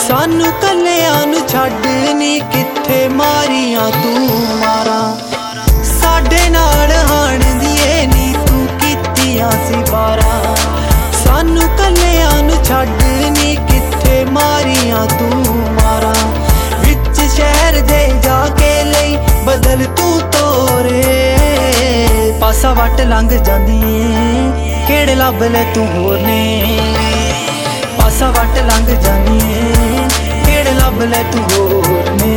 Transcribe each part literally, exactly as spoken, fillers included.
सानू कल्लियां नू छड्ड नी कित्थे मारियां तू मारा साडे नाल हाण दिए नी तू कीतियां सी बारा सानू कल्लियां नू छड्ड नी कित्थे मारियां तू मारा विच शहर दे जाके लई बदल तू तोरे पासा वट लंघ जांदी ए केड़े लभ ले तू होर ने पासा वट लंघ जांदी ए केड़े लभ ले तू होर ने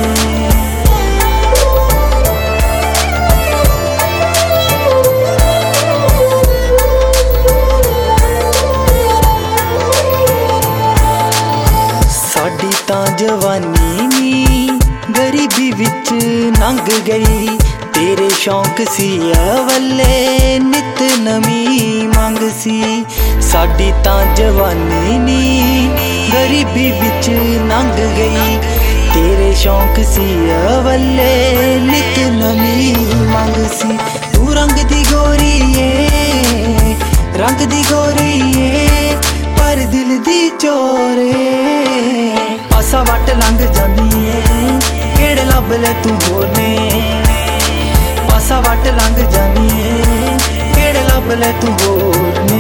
साडी तां जवानी नी गरीबी विच लंघ गई तेरे शौक सी अवले नित नवी मंग सी साडी तां जवानी नी गरीबी विच लंघ गई तेरे शौक सी अवले नित नवी मंग सी तू रंग दी गोरी ए रंग दी गोरी ए पर दिल दी चोरे पासा वट लंघ जांदी ए केड़े लभ ले तू होर ने पासा वट लंघ जांदी ए केड़े लभ ले तू होर ने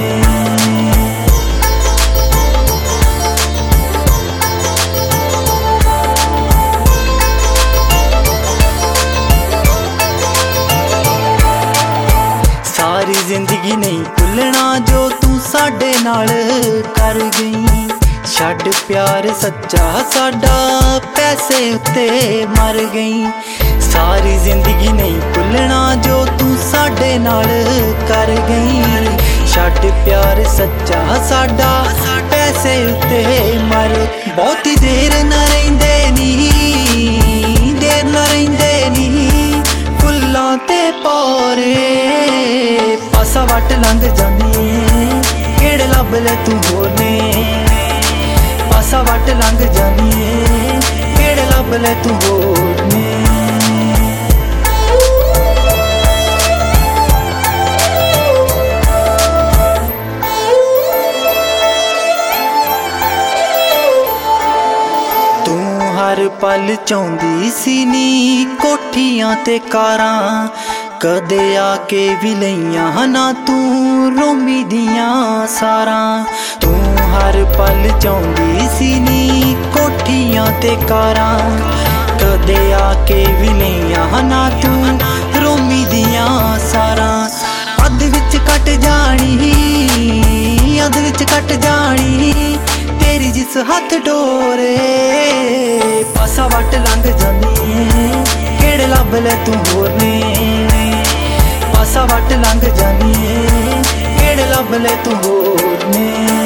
सारी जिंदगी नहीं भुलना जो तू साडे नाल कर गई छड्ड प्यार सच्चा साडा पैसे उत्ते मर गई सारी जिंदगी नहीं भुलना जो तू साडे नाल कर गई छड्ड प्यार सच्चा साडा पैसे उत्ते मर बहुती देर न रहिंदे नी देर न रहिंदे नी फुल्लां ते पौरे पासा वट लंघ जांदी ए केड़े लभ ले तू होर ने पासा वट लंघ जांदी ए केड़े लभ ले तू होर ने तू हर पल चाहुंदी सी नी कोठियां ते कारां कदे आके भी लईयां ना तू रोमी दियां सारां तू हर पल चाहुंदी सी नी कोठियां ते कारां कदे आके भी लईयां ना तू रोमी दियां सारां अध विच कट जानी अध विच कट जानी तेरी जिस हथ डोरे पासा वट लंघ जांदी ए केड़े लभ ले तू होर ने पासा वट लंघ जांदी ए केड़े लभ ले तू होर ने।